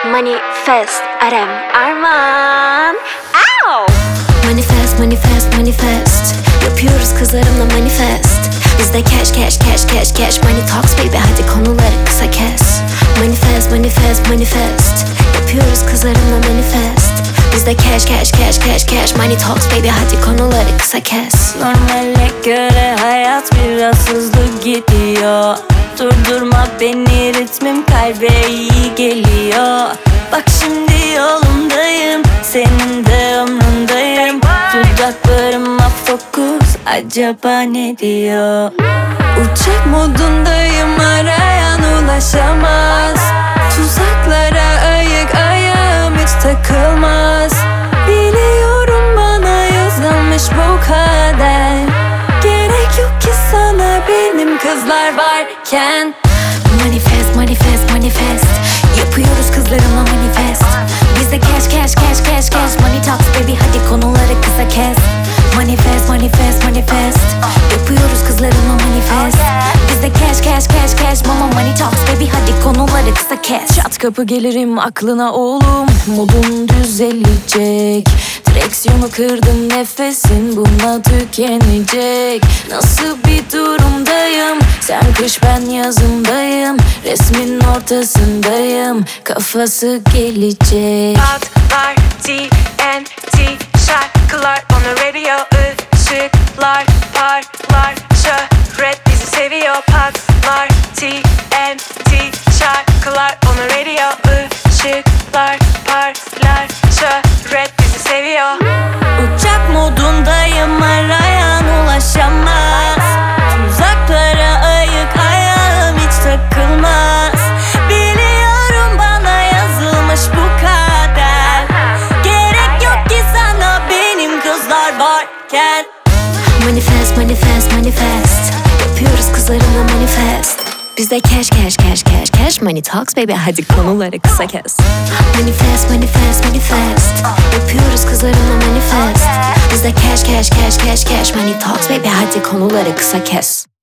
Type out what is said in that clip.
Manifest Arem Arman. Ow! Manifest, manifest, manifest. Yapıyoruz kızlarımla manifest. Bizde cash, cash, cash, cash, cash. Money talks baby, hadi konuları kısa kes. Manifest, manifest, manifest. Yapıyoruz kızlarımla manifest. Bizde cash, cash, cash, cash, cash. Money talks baby, hadi konuları kısa kes. Normale göre hayat biraz hızlı gidiyor. Durdurma beni, ritmim kalbe iyi geliyor. Bak şimdi yolundayım, senin de umrundayım. Dudaklarıma fokus, acaba ne diyor? Uçak modundayım, arayan ulaşamaz. Tuzaklara ayık, ayağım hiç takılmaz. Biliyorum bana yazılmış bu kader. Gerek yok ki sana benim kızlar varken. Manifest, manifest, manifest. Yapıyoruz kızlarımla manifest. Bizde cash, cash, cash, cash, cash. Money talks baby, hadi konuları kısa kes. Manifest, manifest, manifest. Yapıyoruz kızlarımla manifest. Bizde cash, cash, cash, cash. Mama money talks baby, hadi konuları kısa kes. Çat kapı gelirim aklına oğlum, modun düzelecek. Direksiyonu kırdım, nefesin buna tükenecek. Nasıl bir durumdayım, sen kış ben yazındayım. Resmin ortasındayım, kafası gelecek. Patlar TNT şarkılar on the radio. Işıklar parlar, şöhret bizi seviyor. Patlar TNT şarkılar on the radio. Işıklar parlar, şöhret bizi seviyor. Uçak modundayım, arayan ulaşamaz. Tuzaklara ayık, ayağım hiç takılmaz. Biliyorum bana yazılmış bu kader. Gerek yok ki sana benim kızlar varken. Manifest, manifest, manifest. Yapıyoruz kızlarımla manifest. Bizde cash, cash, cash, cash, cash. Money talks baby, hadi konuları kısa kes. Manifest, manifest, manifest. Yapıyoruz kızlarımla manifest. Bizde cash, cash, cash, cash, cash. Money talks baby, hadi konuları kısa kes.